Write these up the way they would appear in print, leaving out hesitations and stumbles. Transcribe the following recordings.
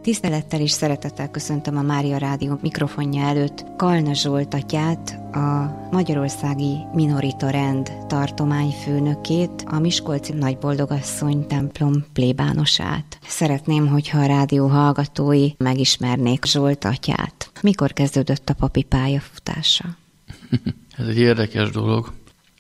Tisztelettel és szeretettel köszöntöm a Mária Rádió mikrofonja előtt Kalna Zsolt atyát, a Magyarországi Minorita Rend tartományfőnökét, a Miskolci Nagyboldogasszony templom plébánosát. Szeretném, hogyha a rádió hallgatói megismernék Zsolt atyát. Mikor kezdődött a papi pályafutása? Ez egy érdekes dolog.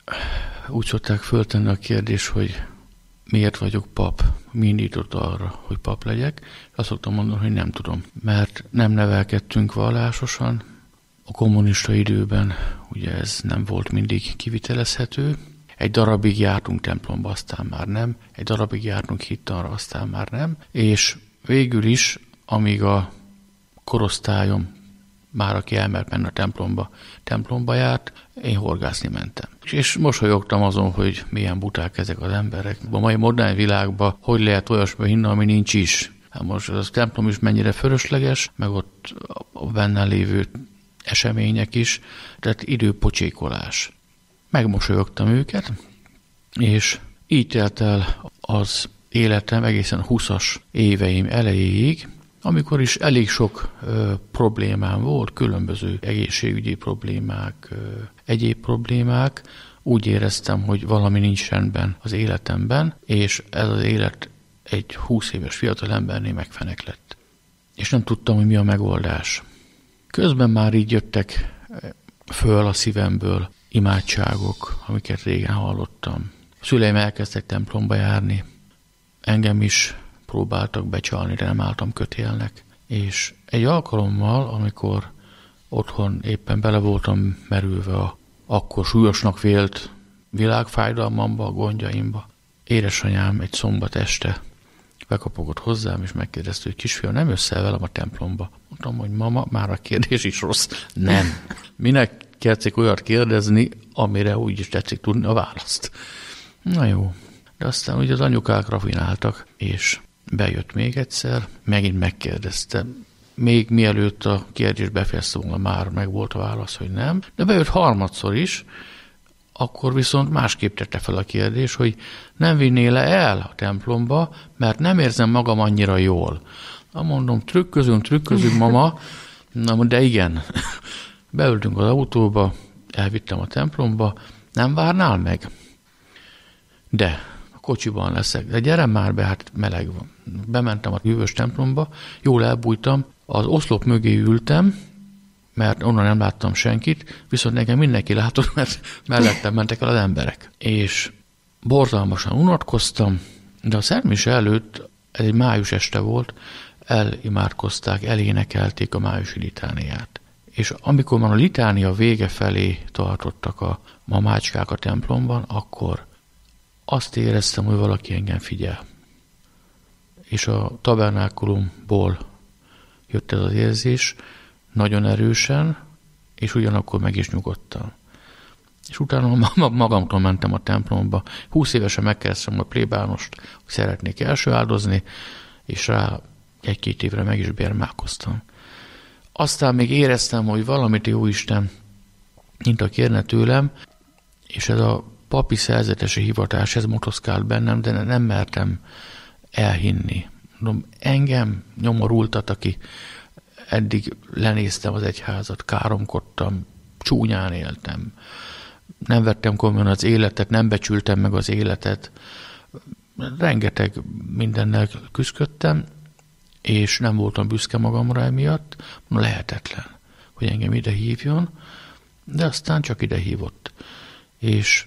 Úgy szokták föltenni a kérdés, hogy miért vagyok pap? Mi indított arra, hogy pap legyek? Azt szoktam mondani, hogy nem tudom. Mert nem nevelkedtünk vallásosan. A kommunista időben ugye ez nem volt mindig kivitelezhető. Egy darabig jártunk templomba, aztán már nem. Egy darabig jártunk hittanra, aztán már nem. És végül is, amíg a korosztályom már aki elmert menni a templomba járt, én horgászni mentem. És mosolyogtam azon, hogy milyen buták ezek az emberek. A mai modern világban hogy lehet olyasmi hinni, ami nincs is. Hát most az templom is mennyire fölösleges, meg ott a benne lévő események is, tehát időpocsékolás. Megmosolyogtam őket, és így telt el az életem egészen 20-as éveim elejéig, amikor is elég sok problémám volt, különböző egészségügyi problémák, egyéb problémák, úgy éreztem, hogy valami nincs rendben az életemben, és ez az élet egy 20 éves fiatal embernél megfeneklett. És nem tudtam, hogy mi a megoldás. Közben már így jöttek föl a szívemből imádságok, amiket régen hallottam. A szüleim elkezdtek templomba járni, engem is próbáltak becsalni, de nem álltam kötélnek. És egy alkalommal, amikor otthon éppen bele voltam merülve a akkor súlyosnak vélt világfájdalmamba, a gondjaimba, édesanyám egy szombat este bekapogott hozzám, és megkérdezte, hogy kisfiam, nem jössz el velem a templomba? Mondtam, hogy mama, már a kérdés is rossz. Nem. Minek tetszik olyat kérdezni, amire úgy is tetszik tudni a választ. Na jó. De aztán ugye az anyukák rafináltak, és bejött még egyszer, megint megkérdezte. Még mielőtt a kérdést befejezte volna, már meg volt a válasz, hogy nem. De bejött harmadszor is, akkor viszont másképp tette fel a kérdés, hogy nem vinnél el a templomba, mert nem érzem magam annyira jól. Na mondom, trükközünk, mama. Na, de igen. Beültünk az autóba, elvittem a templomba, nem várnál meg? De kocsiban leszek, de gyere már be, hát meleg van. Bementem a jövős templomba, jól elbújtam, az oszlop mögé ültem, mert onnan nem láttam senkit, viszont nekem mindenki látott, mert mellettem mentek el az emberek. És borzalmasan unatkoztam, de a szentmise előtt, ez egy május este volt, elimádkozták, elénekelték a májusi litániát. És amikor már a litánia vége felé tartottak a mamácskák a templomban, akkor azt éreztem, hogy valaki engem figyel. És a tabernákulumból jött ez az érzés, nagyon erősen, és ugyanakkor meg is nyugodtam. És utána magamtól mentem a templomba. 20 évesen megkezdtem a plébánost, hogy szeretnék első áldozni, és rá 1-2 évre meg is bérmálkoztam. Aztán még éreztem, hogy valamit Jóisten mint a kérne tőlem, és ez a papi szerzetesi hivatás, ez motoszkált bennem, de nem mertem elhinni. Mondom, engem nyomorultat, aki eddig lenéztem az egyházat, káromkodtam, csúnyán éltem. Nem vettem komolyan az életet, nem becsültem meg az életet. Rengeteg mindennel küzdöttem, és nem voltam büszke magamra emiatt. Lehetetlen, hogy engem ide hívjon, de aztán csak ide hívott. És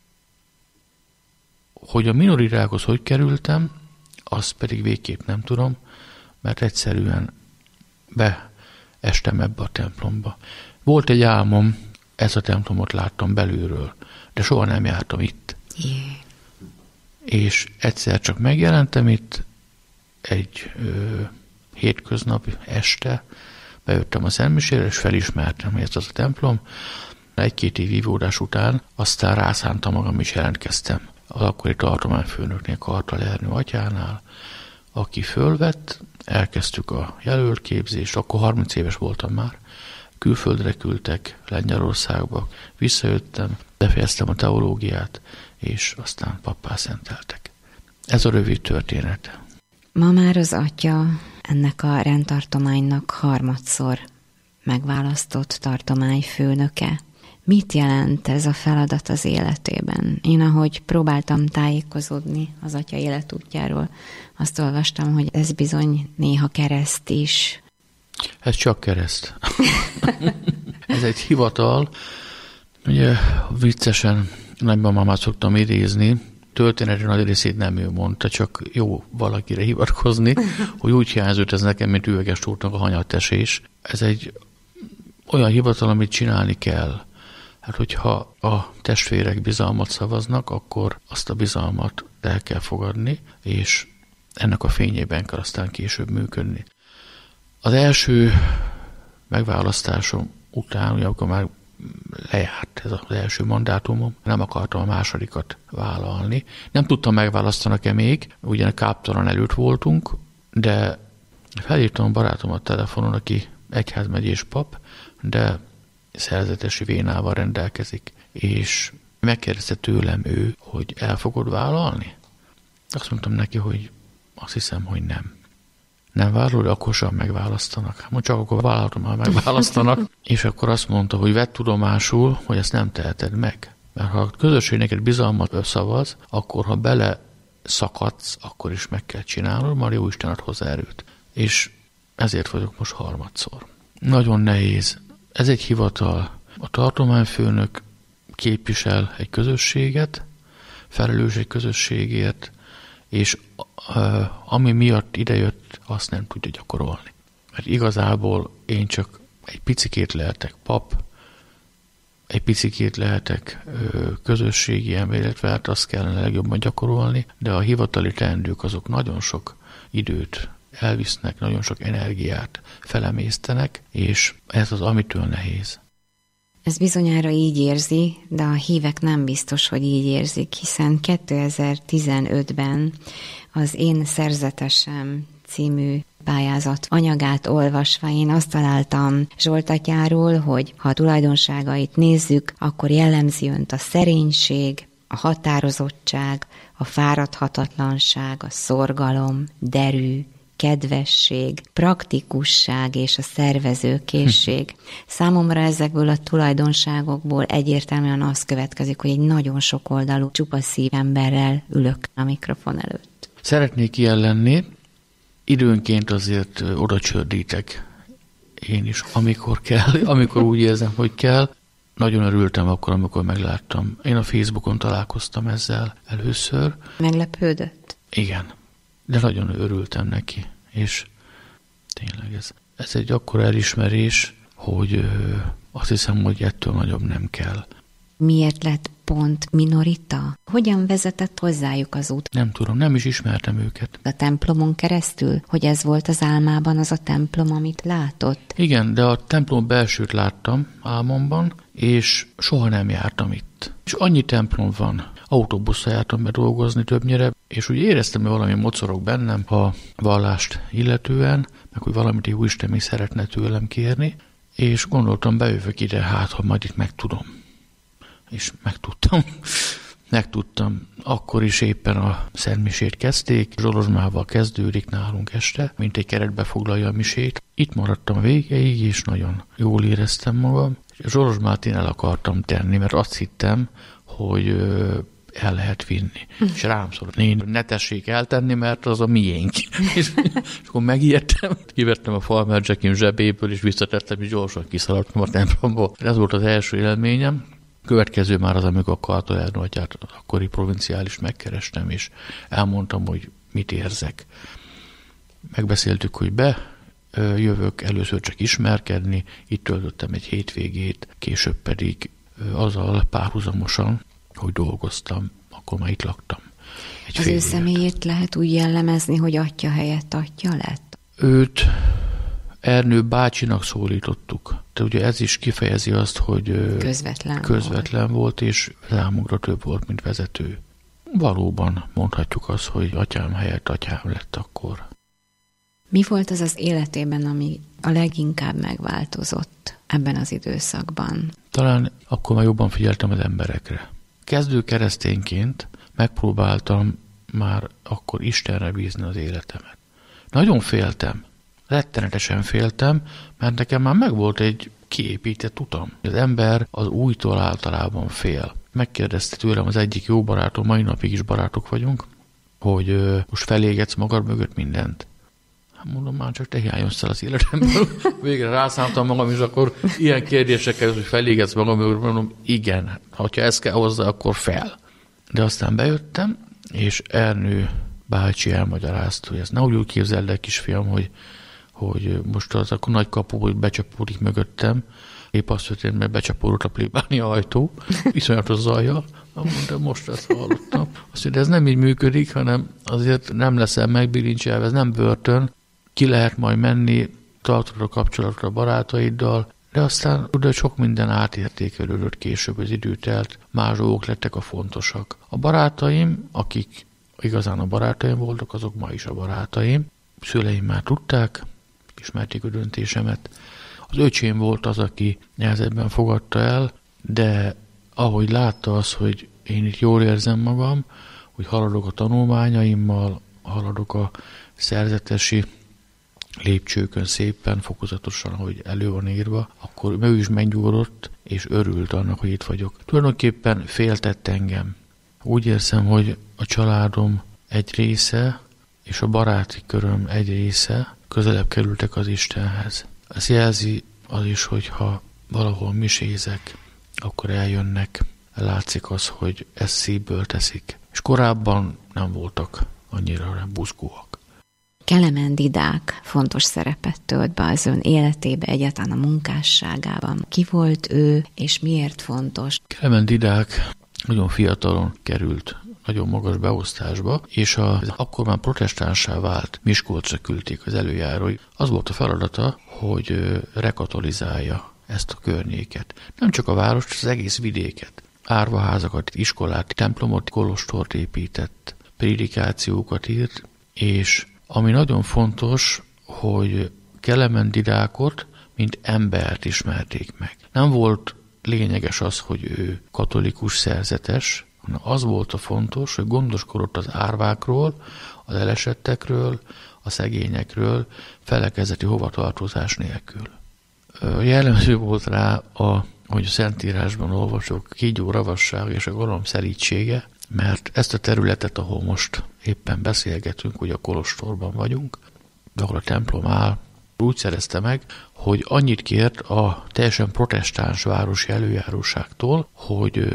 hogy a minoritákhoz hogy kerültem, azt pedig végképp nem tudom, mert egyszerűen beestem ebbe a templomba. Volt egy álmom, ezt a templomot láttam belülről, de soha nem jártam itt. Yeah. És egyszer csak megjelentem itt, egy hétköznapi este, bejöttem a szentmisére, és felismertem, hogy ez az a templom. 1-2 év vívódás után aztán rászántam magam, és jelentkeztem az akkori tartományfőnöknél, Kartal Ernő atyánál, aki fölvett, elkezdtük a jelöltképzést, akkor 30 éves voltam már, külföldre küldtek, Lengyelországba, visszajöttem, befejeztem a teológiát, és aztán pappá szenteltek. Ez a rövid történet. Ma már az atya ennek a rendtartománynak harmadszor megválasztott tartományfőnöke. Mit jelent ez a feladat az életében? Én, ahogy próbáltam tájékozódni az atya életútjáról, azt olvastam, hogy ez bizony néha kereszt is. Ez csak kereszt. Ez egy hivatal. Ugye viccesen nagymamát szoktam idézni, történeti nagy részét nem ő mondta, csak jó valakire hivatkozni, hogy úgy hiányzott ez nekem, mint üveges tótnak a hanyattesés. Ez egy olyan hivatal, amit csinálni kell. Hát, hogyha a testvérek bizalmat szavaznak, akkor azt a bizalmat el kell fogadni, és ennek a fényében kell aztán később működni. Az első megválasztásom után, ugye, akkor már lejárt ez az első mandátumom, nem akartam a másodikat vállalni. Nem tudtam, megválasztanak-e még, ugyan káptalan előtt voltunk, de felírtam a barátomat telefonon, aki egyházmegyés pap, de szerzetesi vénával rendelkezik, és megkérdezte tőlem ő, hogy el fogod vállalni? Azt mondtam neki, hogy azt hiszem, hogy nem. Nem vállalod, akkor sem megválasztanak. Hát csak akkor vállaltam, ha megválasztanak. És akkor azt mondta, hogy vedd tudomásul, hogy ezt nem teheted meg. Mert ha a közösség neked bizalmat szavaz, akkor ha bele szakadsz, akkor is meg kell csinálnod, majd Jóisten ad hozzá erőt. És ezért vagyok most harmadszor. Nagyon nehéz. Ez egy hivatal. A tartományfőnök képvisel egy közösséget, felelős egy közösségért, és ami miatt idejött, azt nem tudja gyakorolni. Mert igazából én csak egy picikét lehetek pap, egy picikét lehetek közösségi ember, illetve hát azt kellene legjobban gyakorolni, de a hivatali teendők azok nagyon sok időt elvisznek, nagyon sok energiát felemésztenek, és ez az, amitől nehéz. Ez bizonyára így érzi, de a hívek nem biztos, hogy így érzik, hiszen 2015-ben az Én szerzetesem című pályázat anyagát olvasva én azt találtam Zsolt atyáról, hogy ha a tulajdonságait nézzük, akkor jellemzi önt a szerénység, a határozottság, a fáradhatatlanság, a szorgalom, derű, kedvesség, praktikusság és a szervezőkészség. Számomra ezekből a tulajdonságokból egyértelműen az következik, hogy egy nagyon sokoldalú, csupa szívemberrel ülök a mikrofon előtt. Szeretnék ilyen lenni, időnként azért oda csördítek én is, amikor kell, amikor úgy érzem, hogy kell. Nagyon örültem akkor, amikor megláttam. Én a Facebookon találkoztam ezzel először. Meglepődött? Igen. De nagyon örültem neki, és tényleg ez egy akkora elismerés, hogy azt hiszem, hogy ettől nagyobb nem kell. Miért lett pont minorita? Hogyan vezetett hozzájuk az út? Nem tudom, nem is ismertem őket. A templomon keresztül? Hogy ez volt az álmában az a templom, amit látott? Igen, de a templom belsőt láttam álmomban, és soha nem jártam itt. És annyi templom van. Autóbusszal jártam be dolgozni többnyire, és úgy éreztem, hogy valami mocorog bennem a vallást illetően, meg hogy valamit Jóisten még szeretne tőlem kérni, és gondoltam, bejövök ide, hát ha majd itt megtudom. És megtudtam. Akkor is éppen a szentmisét kezdték, Zsolozsmával kezdődik nálunk este, mint egy keretbe foglalja a misét. Itt maradtam végéig, és nagyon jól éreztem magam. Zsolozsmát én el akartam tenni, mert azt hittem, hogy el lehet vinni. És rám szólt, ne tessék eltenni, mert az a miénk. és akkor megijedtem, kivettem a Farmer Jackim zsebéből, és visszatettem, és gyorsan kiszaladtam a templomból. Ez volt az első élményem. Következő már az, amikor a Kartó Ernő atyát, akkori provinciális megkerestem, és elmondtam, hogy mit érzek. Megbeszéltük, hogy jövök először csak ismerkedni, itt töltöttem egy hétvégét, később pedig azzal párhuzamosan, hogy dolgoztam, akkor már itt laktam. Az ő személyét lehet úgy jellemezni, hogy atya helyett atya lett? Őt Ernő bácsinak szólítottuk. De ugye ez is kifejezi azt, hogy közvetlen volt, és számunkra több volt, mint vezető. Valóban mondhatjuk azt, hogy atyám helyett atyám lett akkor. Mi volt az életében, ami a leginkább megváltozott ebben az időszakban? Talán akkor már jobban figyeltem az emberekre. Kezdő keresztényként megpróbáltam már akkor Istenre bízni az életemet. Nagyon féltem. Rettenetesen féltem, mert nekem már megvolt egy kiépített utam. Az ember az újtól általában fél. Megkérdezte tőlem az egyik jó barátom, mai napig is barátok vagyunk, hogy most felégetsz magad mögött mindent. Mondom, már csak te hiányoztál az életemből. Végre rászántam magam, és akkor ilyen kérdésekkel, hogy felégetsz magam mögött, mondom, igen, ha ezt kell hozzá, akkor fel. De aztán bejöttem, és Ernő bácsi elmagyarázta, hogy ezt ne úgy képzeld el, kisfiam, hogy most az akkor nagy kapu, hogy becsapódik mögöttem. Épp azt történt, mert becsapódott a plébánia ajtó, iszonyatos zajjal. De most ezt hallottam. Azt mondja, ez nem így működik, hanem azért nem leszel megbilincselve, ez nem börtön. Ki lehet majd menni, tartod a kapcsolatot a barátaiddal, de aztán ugye sok minden átértékelődött később, az idő telt, más dolgok lettek a fontosak. A barátaim, akik igazán a barátaim voltak, azok ma is a barátaim. Szüleim már tudták, ismerték a döntésemet. Az öcsém volt az, aki nehezebben fogadta el, de ahogy látta az, hogy én itt jól érzem magam, hogy haladok a tanulmányaimmal, haladok a szerzetesi lépcsőkön szépen, fokozatosan, ahogy elő van írva, akkor ő is megnyugodott, és örült annak, hogy itt vagyok. Tulajdonképpen féltett engem. Úgy érzem, hogy a családom egy része, és a baráti köröm egy része közelebb kerültek az Istenhez. Ez jelzi az is, hogyha valahol misézek, akkor eljönnek, látszik az, hogy ezt szívből teszik. És korábban nem voltak annyira buzgóak. Kelemen Didák fontos szerepet tölt be az ön életébe, egyáltalán a munkásságában. Ki volt ő, és miért fontos? Kelemen Didák nagyon fiatalon került nagyon magas beosztásba, és akkor már protestánssá vált Miskolcra küldték az előjárói. Az volt a feladata, hogy rekatolizálja ezt a környéket. Nem csak a várost, az egész vidéket. Árvaházakat, iskolát, templomot, kolostort épített, prédikációkat írt, és ami nagyon fontos, hogy Kelemen Didákot, mint embert ismerték meg. Nem volt lényeges az, hogy ő katolikus szerzetes, hanem az volt a fontos, hogy gondoskodott az árvákról, az elesettekről, a szegényekről, felekezeti hovatartozás nélkül. Jellemző volt rá, hogy a Szentírásban olvasok, kígyó ravasság és a galom szerítsége, mert ezt a területet, ahol most éppen beszélgetünk, ugye a kolostorban vagyunk, de ahol a templom áll, úgy szerezte meg, hogy annyit kért a teljesen protestáns városi előjáróságtól, hogy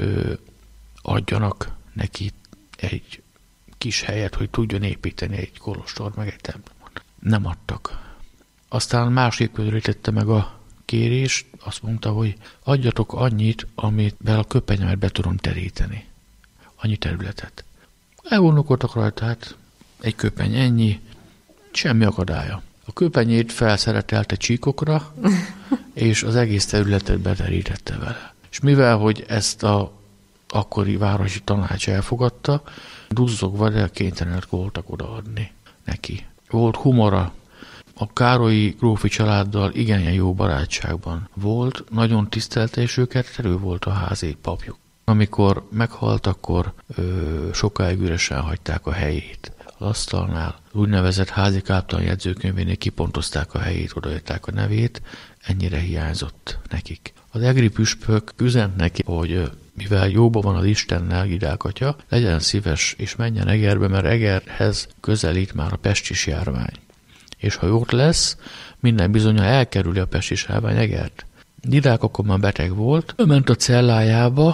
adjanak neki egy kis helyet, hogy tudjon építeni egy kolostor, meg egy templomot. Nem adtak. Aztán másképp közelítette meg a kérést, azt mondta, hogy adjatok annyit, amivel a köpenyemet be tudom teríteni. Annyi területet. Elgondolkodtak rajta, hát egy köpeny ennyi, semmi akadálya. A köpenyét felszeretelte csíkokra, és az egész területet beterítette vele. És mivel, hogy ezt a akkori városi tanács elfogadta, duzzogva, de kénytelenek voltak odaadni neki. Volt humora, a Károlyi grófi családdal igen jó barátságban volt, nagyon tisztelte és őket, ő volt a házi papjuk. Amikor meghalt, akkor sokáig üresen hagyták a helyét. Az asztalnál úgynevezett házi káptalan jegyzőkönyvénél kipontozták a helyét, odaírták a nevét, ennyire hiányzott nekik. Az egri püspök üzent neki, hogy mivel jóban van az Istennel, Didák atya, legyen szíves és menjen Egerbe, mert Egerhez közelít már a pestis járvány. És ha jót lesz, minden bizonnyal elkerüli a pestis járvány Egert. Didák akkor már beteg volt, ő ment a cellájába,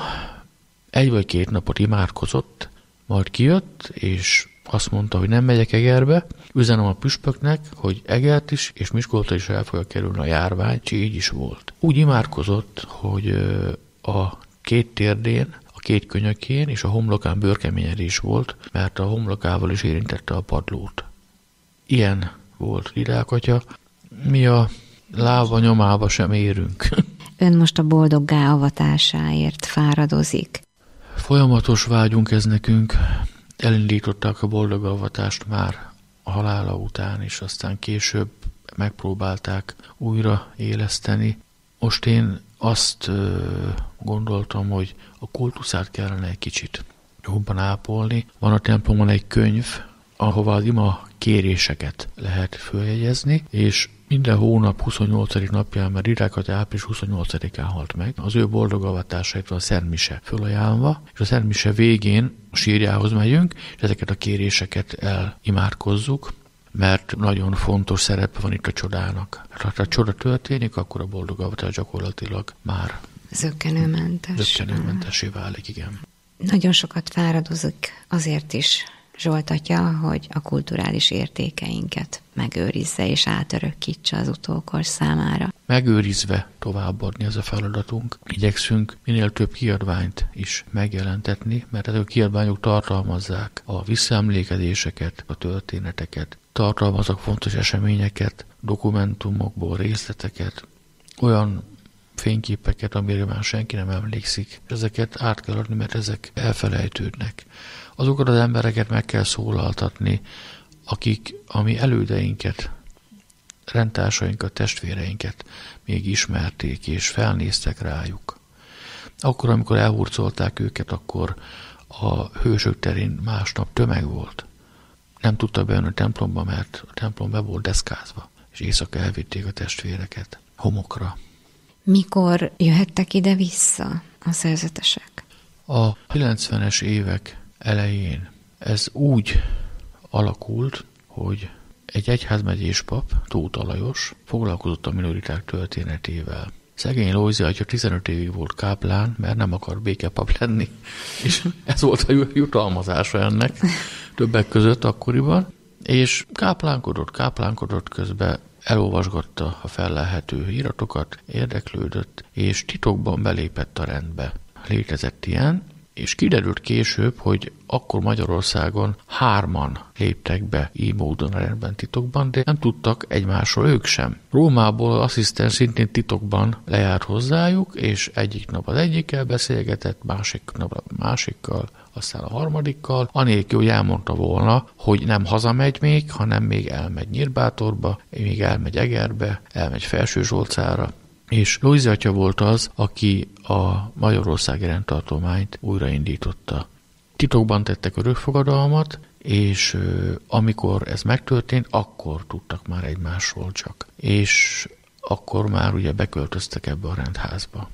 1 vagy 2 napot imádkozott, majd kijött, és azt mondta, hogy nem megyek Egerbe, üzenem a püspöknek, hogy Egert is, és Miskolcra is el fogja kerülni a járvány, és így is volt. Úgy imádkozott, hogy a 2 térdén, a 2 könyökén és a homlokán bőrkeményedés volt, mert a homlokával is érintette a padlót. Ilyen volt Didák atya, mi a lába nyomába sem érünk. Ön most a boldoggá avatásáért fáradozik. Folyamatos vágyunk ez nekünk. Elindították a boldoggá avatást már a halála után, és aztán később megpróbálták újra éleszteni. Most én azt gondoltam, hogy a kultuszát kellene egy kicsit jobban ápolni. Van a templomon egy könyv, ahová az ima kéréseket lehet följegyezni, és minden hónap 28. napján, mert Rirákat április 28-án halt meg, az ő boldog avatásait van a Szentmise fölajánlva, és a Szentmise végén a sírjához megyünk, és ezeket a kéréseket elimádkozzuk, mert nagyon fontos szerepe van itt a csodának. Ha a csoda történik, akkor a boldog avatás gyakorlatilag már zökkenőmentessé válik, igen. Nagyon sokat fáradozik azért is Zsolt atya, hogy a kulturális értékeinket megőrizze és átörökítse az utókor számára. Megőrizve továbbadni ez a feladatunk. Igyekszünk minél több kiadványt is megjelentetni, mert ezek a kiadványok tartalmazzák a visszaemlékezéseket, a történeteket, tartalmaznak fontos eseményeket, dokumentumokból részleteket, olyan fényképeket, amire már senki nem emlékszik. Ezeket át kell adni, mert ezek elfelejtődnek. Azokat az embereket meg kell szólaltatni, akik a mi elődeinket, rendtársainkat, testvéreinket még ismerték és felnéztek rájuk. Akkor, amikor elhurcolták őket, akkor a hősök terén másnap tömeg volt. Nem tudtak bejönni a templomba, mert a templom be volt deszkázva, és éjszaka elvitték a testvéreket homokra. Mikor jöhettek ide vissza a szerzetesek? A 90-es évek elején ez úgy alakult, hogy egy egyházmegyés pap, Tóth Alajos, foglalkozott a minoriták történetével. Szegény Lojzi atya 15 évig volt káplán, mert nem akar békepap lenni, és ez volt a jutalmazása ennek többek között akkoriban, és káplánkodott közben, elolvasgatta a fellelhető iratokat, érdeklődött, és titokban belépett a rendbe. Létezett ilyen, és kiderült később, hogy akkor Magyarországon 3 léptek be így módon a rendben titokban, de nem tudtak egymásról ők sem. Rómából asszisztens szintén titokban lejárt hozzájuk, és egyik nap az egyikkel beszélgetett, másik nap a másikkal, aztán a harmadikkal, anélkül, hogy elmondta volna, hogy nem hazamegy még, hanem még elmegy Nyírbátorba, még elmegy Egerbe, elmegy Felsőzsolcára. És Lojzi atya volt az, aki a Magyarországi rendtartományt újraindította. Titokban tettek örökfogadalmat, és amikor ez megtörtént, akkor tudtak már egymásról csak. És akkor már ugye beköltöztek ebbe a rendházba.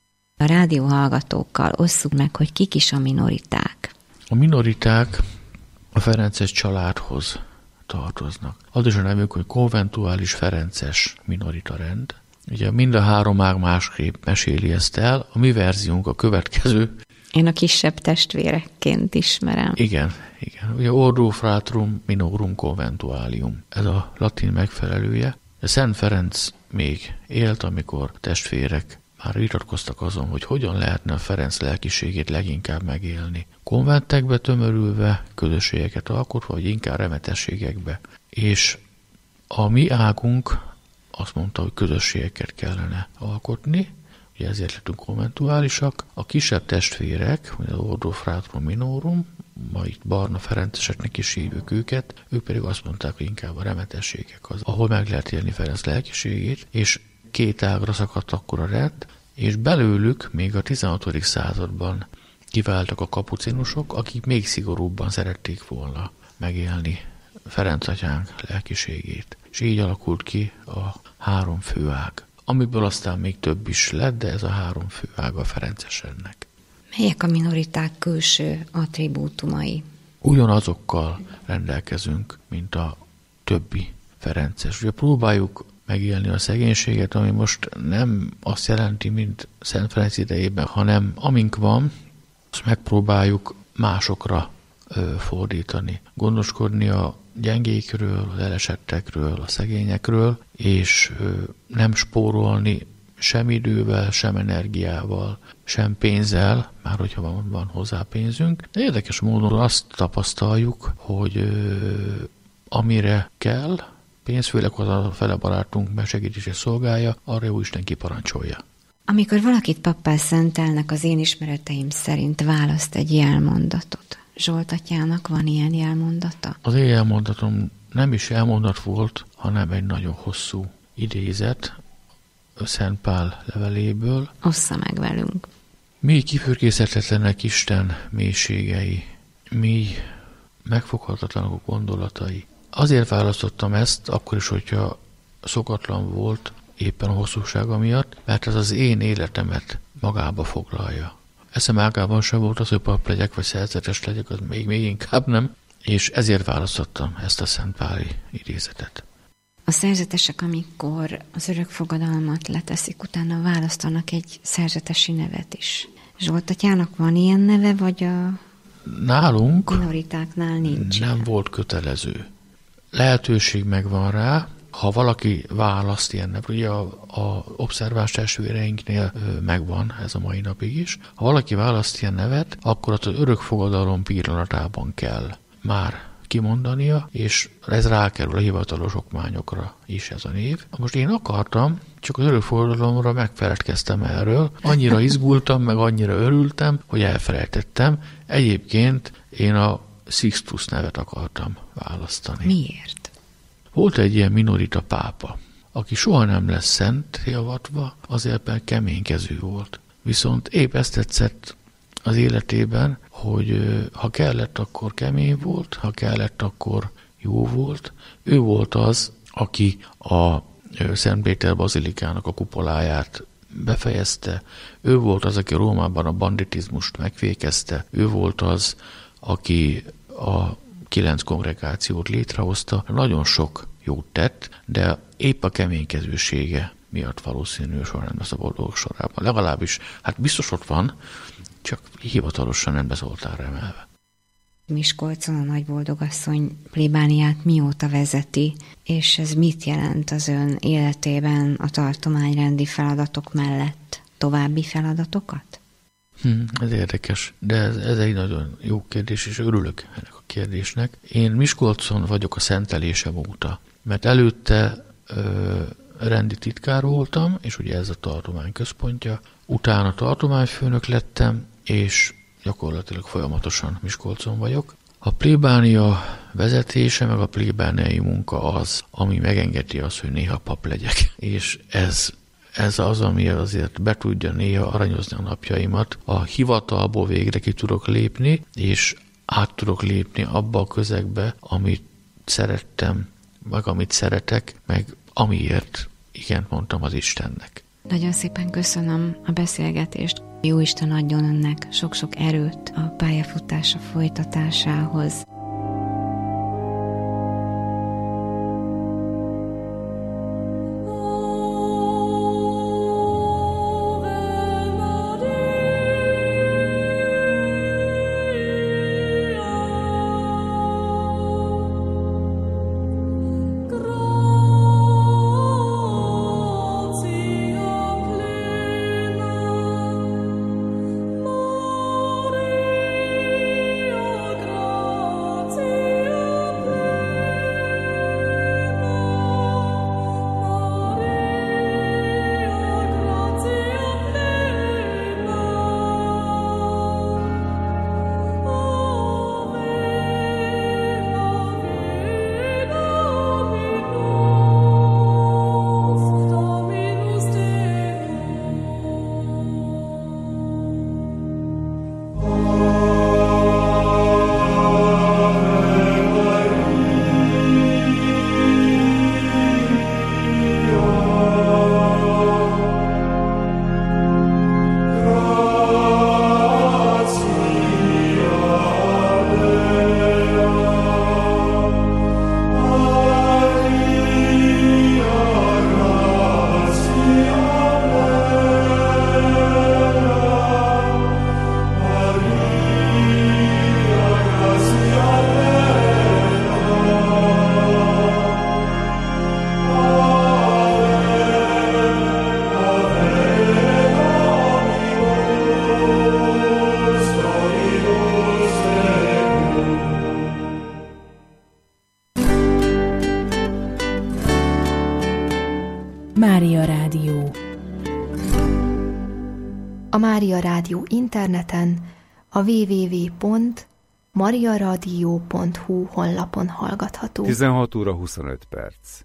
A rádióhallgatókkal osszuk meg, hogy kik is a minoriták. A minoriták a ferences családhoz tartoznak. Az is a nevük, hogy konventuális ferences minorita rend. Ugye mind a 3 ág másképp meséli ezt el. A mi verziónk a következő. Én a kisebb testvérekként ismerem. Igen. Ugye Ordo Fratrum Minorum Conventualium. Ez a latin megfelelője. De Szent Ferenc még élt, amikor testvérek már vitatkoztak azon, hogy hogyan lehetne a Ferenc lelkiségét leginkább megélni. Konventekbe tömörülve, közösségeket alkotva, vagy inkább remetességekbe. És a mi águnk azt mondta, hogy közösségeket kellene alkotni, ugye ezért lettünk konventuálisak. A kisebb testvérek, az Ordo Fratrum Minorum, ma itt Barna Ferenceseknek is hívjuk őket, ők pedig azt mondták, hogy inkább a remetességek az, ahol meg lehet élni Ferenc lelkiségét, és 2 ágra szakadt akkor a rend, és belőlük még a 16. században kiváltak a kapucinusok, akik még szigorúbban szerették volna megélni Ferenc atyánk lelkiségét. És így alakult ki a 3 főág, amiből aztán még több is lett, de ez a 3 főág a ferencesennek. Melyek a minoriták külső attribútumai? Ugyanazokkal rendelkezünk, mint a többi ferences. Ugye próbáljuk megélni a szegénységet, ami most nem azt jelenti, mint Szent Ferenc idejében, hanem amink van, azt megpróbáljuk másokra fordítani. Gondoskodni a gyengékről, az elesettekről, a szegényekről, és nem spórolni sem idővel, sem energiával, sem pénzzel, már hogyha van hozzá pénzünk. De érdekes módon azt tapasztaljuk, hogy amire kell, pénz, főleg az a fele barátunk megsegítését szolgálja, arra jó Isten kiparancsolja. Amikor valakit pappá szentelnek, az én ismereteim szerint választ egy jelmondatot. Zsolt atyának van ilyen jelmondata? Az én jelmondatom nem is jelmondat volt, hanem egy nagyon hosszú idézet Szent Pál leveléből. Ossza meg velünk. Mi kifürkészhetetlenek Isten mélységei, mi megfoghatatlanok a gondolatai. Azért választottam ezt, akkor is, hogyha szokatlan volt éppen a hosszúsága miatt, mert ez az én életemet magába foglalja. Eszem ágában sem volt az, hogy pap legyek, vagy szerzetes legyek, az még inkább nem, és ezért választottam ezt a szentpáli idézetet. A szerzetesek, amikor az örökfogadalmat leteszik, utána választanak egy szerzetesi nevet is. Zsolt atyának van ilyen neve, vagy a nálunk minoritáknál nincs? Nem volt kötelező. Lehetőség megvan rá, ha valaki választ ilyen nevet, ugye a obszerváns testvéreinknél megvan ez a mai napig is, ha valaki választ ilyen nevet, akkor az örökfogadalom pillanatában kell már kimondania, és ez rákerül a hivatalos okmányokra is ez a név. Most én akartam, csak az örökfogadalomra megfeledkeztem erről. Annyira izgultam, meg annyira örültem, hogy elfelejtettem. Egyébként én a Sixtus nevet akartam választani. Miért? Volt egy ilyen minorita pápa, aki soha nem lesz szent javatva, azért mert keménykezű volt. Viszont épp ezt tetszett az életében, hogy ha kellett, akkor kemény volt, ha kellett, akkor jó volt. Ő volt az, aki a Szent Péter bazilikának a kupoláját befejezte. Ő volt az, aki Rómában a banditizmust megfékezte. Ő volt az, aki a 9 kongregációt létrehozta. Nagyon sok jót tett, de épp a keménykezősége miatt valószínű soha nem lesz a boldogok sorában. Legalábbis, hát biztos ott van, csak hivatalosan nem bezoltára emelve. Miskolcon a nagyboldogasszony plébániát mióta vezeti, és ez mit jelent az ön életében a tartományrendi feladatok mellett? További feladatokat? Ez érdekes, de ez egy nagyon jó kérdés, és örülök ennek a kérdésnek. Én Miskolcon vagyok a szentelésem óta, mert előtte rendi titkár voltam, és ugye ez a tartomány központja. Utána tartományfőnök lettem, és gyakorlatilag folyamatosan Miskolcon vagyok. A plébánia vezetése, meg a plébániai munka az, ami megengedi azt, hogy néha pap legyek. És ez az, ami azért be tudja néha aranyozni a napjaimat. A hivatalból végre ki tudok lépni, és át tudok lépni abba a közegbe, amit szerettem, meg amit szeretek, meg amiért igent mondtam az Istennek. Nagyon szépen köszönöm a beszélgetést. Jóisten adjon önnek sok-sok erőt a pályafutása folytatásához. Mária Rádió. A Mária Rádió interneten a www.mariaradio.hu honlapon hallgatható. 16 óra 25 perc.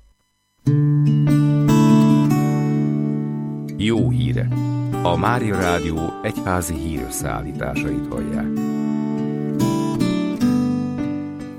Jó híre! A Mária Rádió egyházi hírösszeállításait hallják.